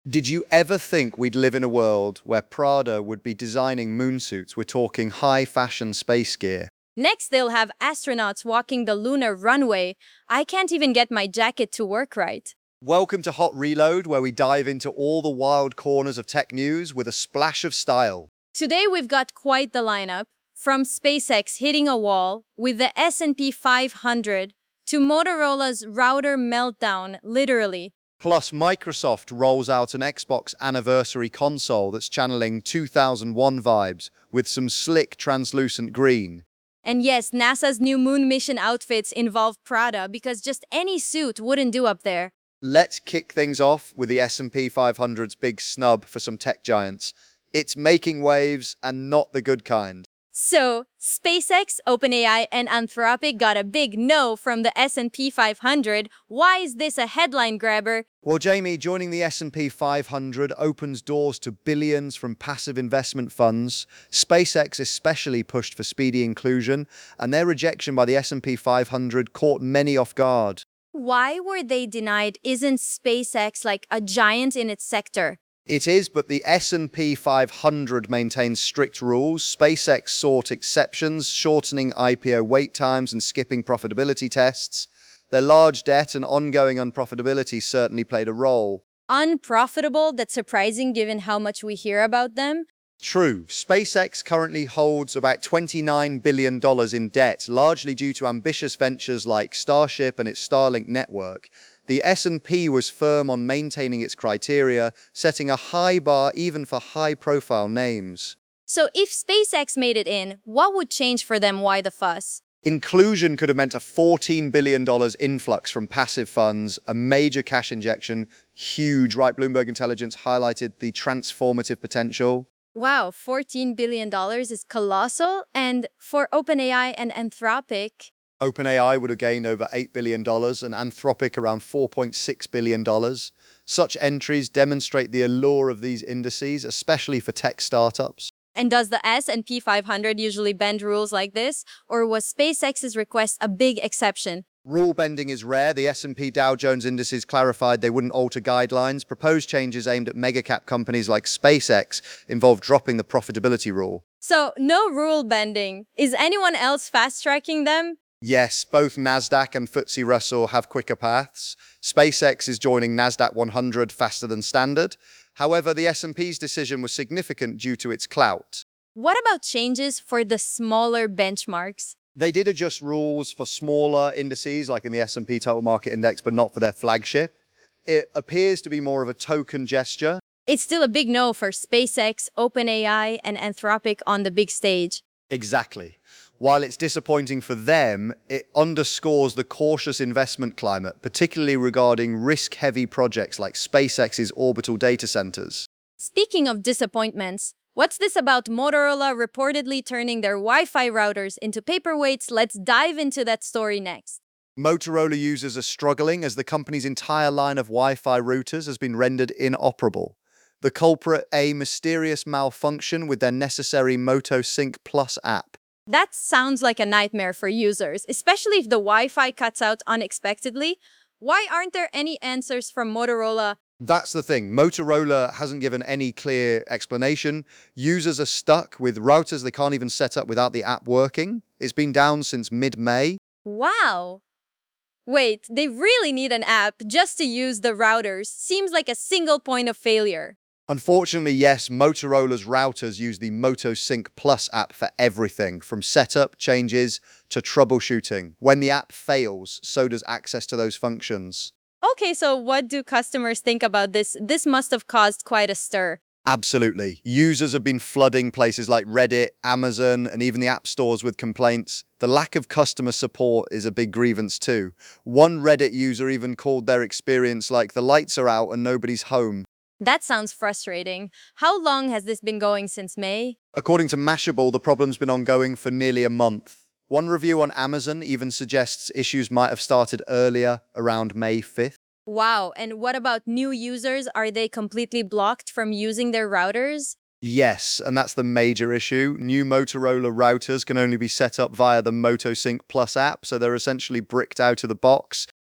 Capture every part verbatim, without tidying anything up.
Did you ever think we'd live in a world where Prada would be designing moonsuits? We're talking high fashion space gear. Next, they'll have astronauts walking the lunar runway. I can't even get my jacket to work right. Welcome to Hot Reload, where we dive into all the wild corners of tech news with a splash of style. Today, we've got quite the lineup, from SpaceX hitting a wall with the S and P five hundred to Motorola's router meltdown, literally. Plus, Microsoft rolls out an Xbox anniversary console that's channeling two thousand one vibes with some slick translucent green. And yes, NASA's new moon mission outfits involve Prada because just any suit wouldn't do up there. Let's kick things off with the S and P five hundred's big snub for some tech giants. It's making waves and not the good kind. So, SpaceX, OpenAI, and Anthropic got a big no from the S and P five hundred. Why is this a headline grabber? Well, Jamie, joining the S and P five hundred opens doors to billions from passive investment funds. SpaceX especially pushed for speedy inclusion, and their rejection by the S and P five hundred caught many off guard. Why were they denied? Isn't SpaceX like a giant in its sector? It is, but the S and P five hundred maintains strict rules. SpaceX sought exceptions, shortening I P O wait times and skipping profitability tests. Their large debt and ongoing unprofitability certainly played a role. Unprofitable? That's surprising given how much we hear about them. True. SpaceX currently holds about twenty-nine billion dollars in debt, largely due to ambitious ventures like Starship and its Starlink network. The S and P was firm on maintaining its criteria, setting a high bar even for high-profile names. So if SpaceX made it in, what would change for them? Why the fuss? Inclusion could have meant a fourteen billion dollars influx from passive funds, a major cash injection, huge, right? Bloomberg Intelligence highlighted the transformative potential. Wow, fourteen billion dollars is colossal. And for OpenAI and Anthropic, OpenAI would have gained over eight billion dollars and Anthropic around four point six billion dollars. Such entries demonstrate the allure of these indices, especially for tech startups. and does the S and P five hundred usually bend rules like this? Or was SpaceX's request a big exception? Rule bending is rare. The S and P Dow Jones indices clarified they wouldn't alter guidelines. Proposed changes aimed at mega-cap companies like SpaceX involved dropping the profitability rule. So, no rule bending. Is anyone else fast-tracking them? Yes, both NASDAQ and F T S E Russell have quicker paths. SpaceX is joining NASDAQ one hundred faster than standard. However, the S and P's decision was significant due to its clout. What about changes for the smaller benchmarks? They did adjust rules for smaller indices, like in the S and P Total Market Index, but not for their flagship. It appears to be more of a token gesture. It's still a big no for SpaceX, OpenAI, and Anthropic on the big stage. Exactly. While it's disappointing for them, it underscores the cautious investment climate, particularly regarding risk-heavy projects like SpaceX's orbital data centers. Speaking of disappointments, what's this about Motorola reportedly turning their Wi-Fi routers into paperweights? Let's dive into that story next. Motorola users are struggling as the company's entire line of Wi-Fi routers has been rendered inoperable. The culprit, a mysterious malfunction with their necessary Moto Sync Plus app. That sounds like a nightmare for users, especially if the Wi-Fi cuts out unexpectedly. Why aren't there any answers from Motorola? That's the thing. Motorola hasn't given any clear explanation. Users are stuck with routers they can't even set up without the app working. It's been down since mid-May. Wow. Wait, they really need an app just to use the routers. Seems like a single point of failure. Unfortunately, yes, Motorola's routers use the Moto Sync Plus app for everything, from setup, changes, to troubleshooting. When the app fails, so does access to those functions. Okay, so what do customers think about this? This must have caused quite a stir. Absolutely. Users have been flooding places like Reddit, Amazon, and even the app stores with complaints. The lack of customer support is a big grievance too. One Reddit user even called their experience like the lights are out and nobody's home. That sounds frustrating. How long has this been going since May? According to Mashable, the problem's been ongoing for nearly a month. One review on Amazon even suggests issues might have started earlier, around May fifth. Wow, and what about new users? Are they completely blocked from using their routers? Yes, and that's the major issue. New Motorola routers can only be set up via the MotoSync Plus app, so they're essentially bricked out of the box.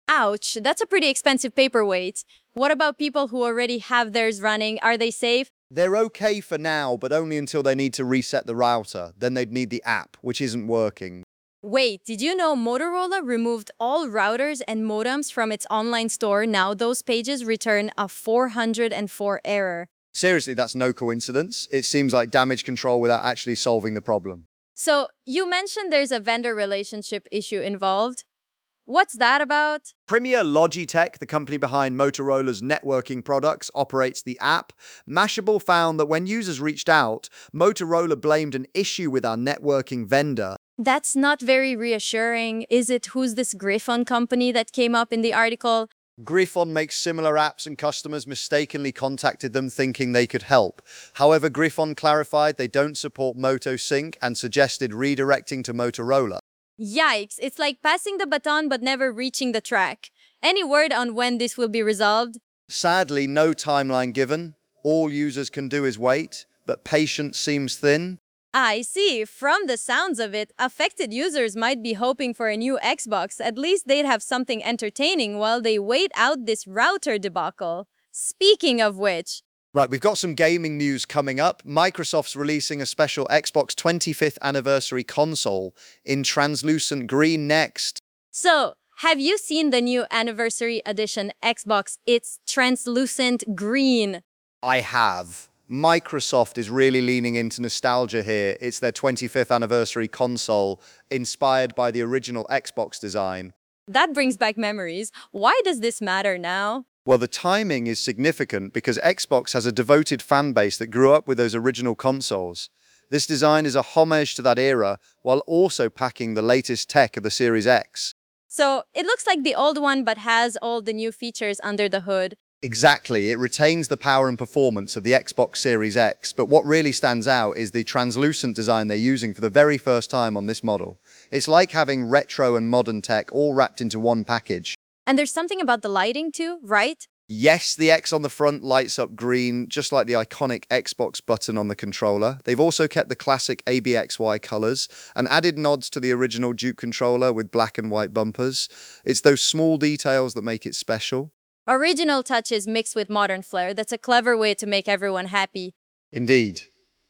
Ouch, that's a pretty expensive paperweight. What about people who already have theirs running? Are they safe? They're okay for now, but only until they need to reset the router. Then they'd need the app, which isn't working. Wait, did you know Motorola removed all routers and modems from its online store? Now those pages return a four hundred four error. Seriously, that's no coincidence. It seems like damage control without actually solving the problem. So, you mentioned there's a vendor relationship issue involved. What's that about? Premier Logitech, the company behind Motorola's networking products, operates the app. Mashable found that when users reached out, Motorola blamed an issue with our networking vendor. That's not very reassuring. Is it who's this Griffon company that came up in the article? Griffon makes similar apps and customers mistakenly contacted them thinking they could help. However, Griffon clarified they don't support MotoSync and suggested redirecting to Motorola. Yikes, it's like passing the baton but never reaching the track. Any word on when this will be resolved? Sadly, no timeline given. All users can do is wait, but patience seems thin. I see. From the sounds of it, affected users might be hoping for a new Xbox. At least they'd have something entertaining while they wait out this router debacle. Speaking of which, Right, we've got some gaming news coming up. Microsoft's releasing a special Xbox twenty-fifth anniversary console in translucent green next. so have you seen the new anniversary edition Xbox? It's translucent green. I have. Microsoft is really leaning into nostalgia here. It's their twenty-fifth anniversary console, inspired by the original Xbox design. That brings back memories. Why does this matter now? Well, the timing is significant because Xbox has a devoted fan base that grew up with those original consoles. This design is a homage to that era while also packing the latest tech of the Series X. So it looks like the old one but has all the new features under the hood. Exactly, it retains the power and performance of the Xbox Series X, but what really stands out is the translucent design they're using for the very first time on this model. It's like having retro and modern tech all wrapped into one package. And there's something about the lighting too, right? Yes, the X on the front lights up green, just like the iconic Xbox button on the controller. They've also kept the classic A B X Y colors and added nods to the original Duke controller with black and white bumpers. It's those small details that make it special. Original touches mixed with modern flair. That's a clever way to make everyone happy. Indeed.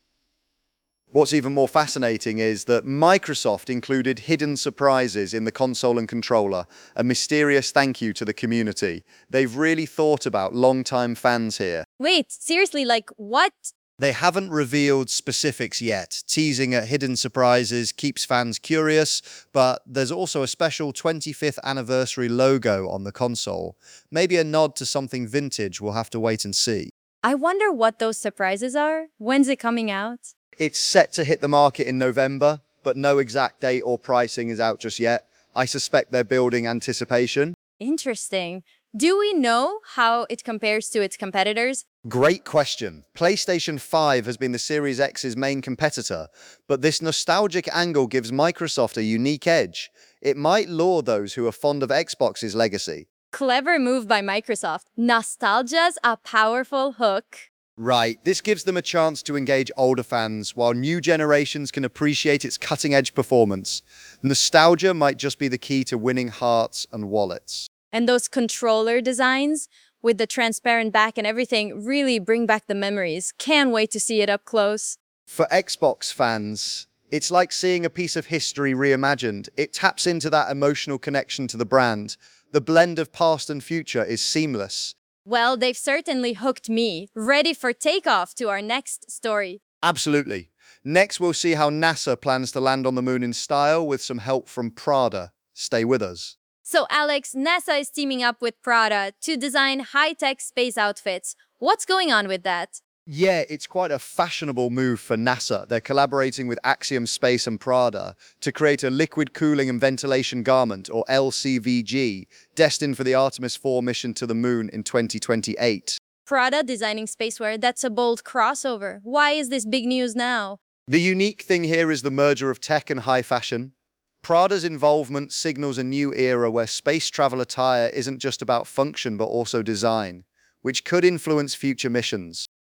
What's even more fascinating is that Microsoft included hidden surprises in the console and controller, a mysterious thank you to the community. They've really thought about longtime fans here. Wait, seriously, like what? They haven't revealed specifics yet. Teasing at hidden surprises keeps fans curious, but there's also a special twenty-fifth anniversary logo on the console. Maybe a nod to something vintage. We'll have to wait and see. I wonder what those surprises are. When's it coming out? It's set to hit the market in November, but no exact date or pricing is out just yet. I suspect they're building anticipation. Interesting. Do we know how it compares to its competitors? Great question. PlayStation five has been the Series X's main competitor, but this nostalgic angle gives Microsoft a unique edge. It might lure those who are fond of Xbox's legacy. Clever move by Microsoft. Nostalgia's a powerful hook. Right, this gives them a chance to engage older fans, while new generations can appreciate its cutting-edge performance. Nostalgia might just be the key to winning hearts and wallets. And those controller designs with the transparent back and everything really bring back the memories. Can't wait to see it up close. For Xbox fans, it's like seeing a piece of history reimagined. It taps into that emotional connection to the brand. The blend of past and future is seamless. Well, they've certainly hooked me. Ready for takeoff to our next story. Absolutely. Next, we'll see how NASA plans to land on the moon in style with some help from Prada. Stay with us. So, Alex, NASA is teaming up with Prada to design high-tech space outfits. What's going on with that? Yeah, it's quite a fashionable move for NASA. They're collaborating with Axiom Space and Prada to create a liquid cooling and ventilation garment, or L C V G, destined for the Artemis four mission to the moon in twenty twenty-eight. Prada designing spacewear, that's a bold crossover. Why is this big news now? The unique thing here is the merger of tech and high fashion. Prada's involvement signals a new era where space travel attire isn't just about function but also design, which could influence future missions.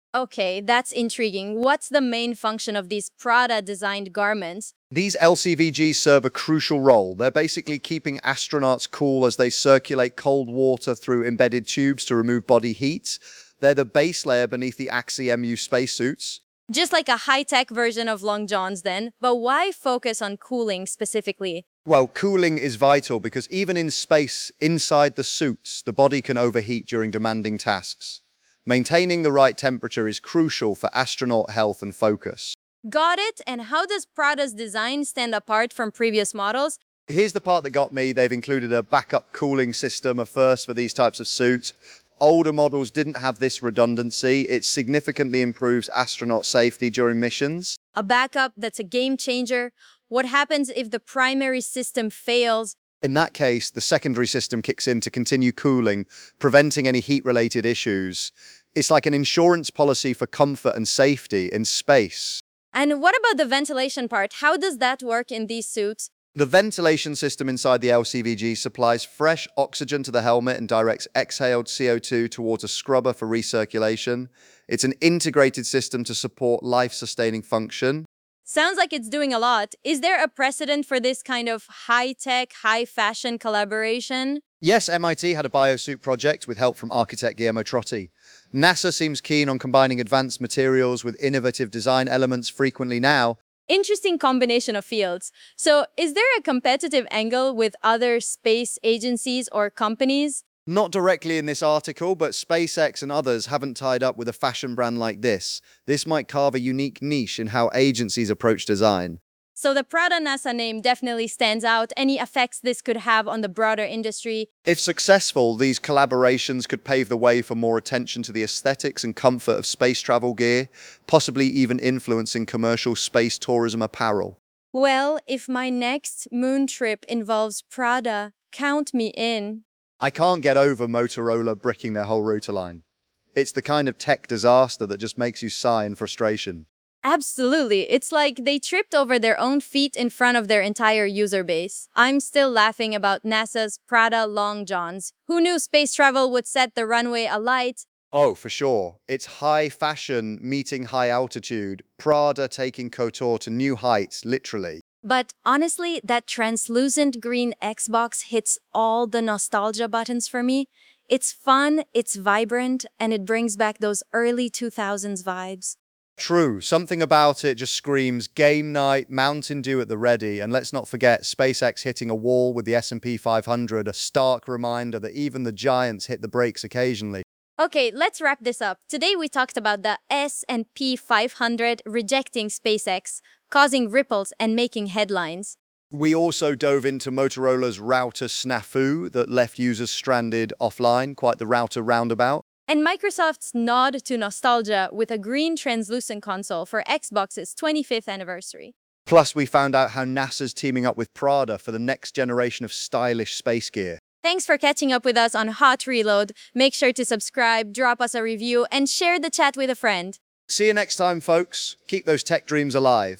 Okay, that's intriguing. What's the main function of these Prada-designed garments? These L C V Gs serve a crucial role. They're basically keeping astronauts cool as they circulate cold water through embedded tubes to remove body heat. They're the base layer beneath the A X I M U spacesuits. Just like a high-tech version of long johns then, but why focus on cooling specifically? Well, cooling is vital because even in space, inside the suits, the body can overheat during demanding tasks. Maintaining the right temperature is crucial for astronaut health and focus. Got it? And how does Prada's design stand apart from previous models? Here's the part that got me. They've included a backup cooling system, a first for these types of suits. Older models didn't have this redundancy. It significantly improves astronaut safety during missions. A backup that's a game changer. What happens if the primary system fails? In that case, the secondary system kicks in to continue cooling, preventing any heat-related issues. It's like an insurance policy for comfort and safety in space. And what about the ventilation part? How does that work in these suits? The ventilation system inside the L C V G supplies fresh oxygen to the helmet and directs exhaled C O two towards a scrubber for recirculation. It's an integrated system to support life-sustaining function. Sounds like it's doing a lot. Is there a precedent for this kind of high-tech, high-fashion collaboration? Yes, M I T had a biosuit project with help from architect Guillermo Trotti. NASA seems keen on combining advanced materials with innovative design elements frequently now. Interesting combination of fields. So, is there a competitive angle with other space agencies or companies? Not directly in this article, but SpaceX and others haven't tied up with a fashion brand like this. This might carve a unique niche in how agencies approach design. So the Prada NASA name definitely stands out. Any effects this could have on the broader industry? If successful, these collaborations could pave the way for more attention to the aesthetics and comfort of space travel gear, possibly even influencing commercial space tourism apparel. Well, if my next moon trip involves Prada, count me in. I can't get over Motorola bricking their whole router line. It's the kind of tech disaster that just makes you sigh in frustration. Absolutely. It's like they tripped over their own feet in front of their entire user base. I'm still laughing about NASA's Prada Long Johns. Who knew space travel would set the runway alight? Oh, for sure. It's high fashion meeting high altitude, Prada taking couture to new heights, literally. But honestly, that translucent green Xbox hits all the nostalgia buttons for me. It's fun, it's vibrant, and it brings back those early two thousands vibes. True, something about it just screams game night, Mountain Dew at the ready, and let's not forget SpaceX hitting a wall with the S and P five hundred, a stark reminder that even the giants hit the brakes occasionally. Okay, let's wrap this up. Today we talked about the S and P five hundred rejecting SpaceX, causing ripples and making headlines. We also dove into Motorola's router snafu that left users stranded offline, quite the router roundabout. And Microsoft's nod to nostalgia with a green translucent console for Xbox's twenty-fifth anniversary. Plus, we found out how NASA's teaming up with Prada for the next generation of stylish space gear. Thanks for catching up with us on Hot Reload. Make sure to subscribe, drop us a review, and share the chat with a friend. See you next time, folks. Keep those tech dreams alive.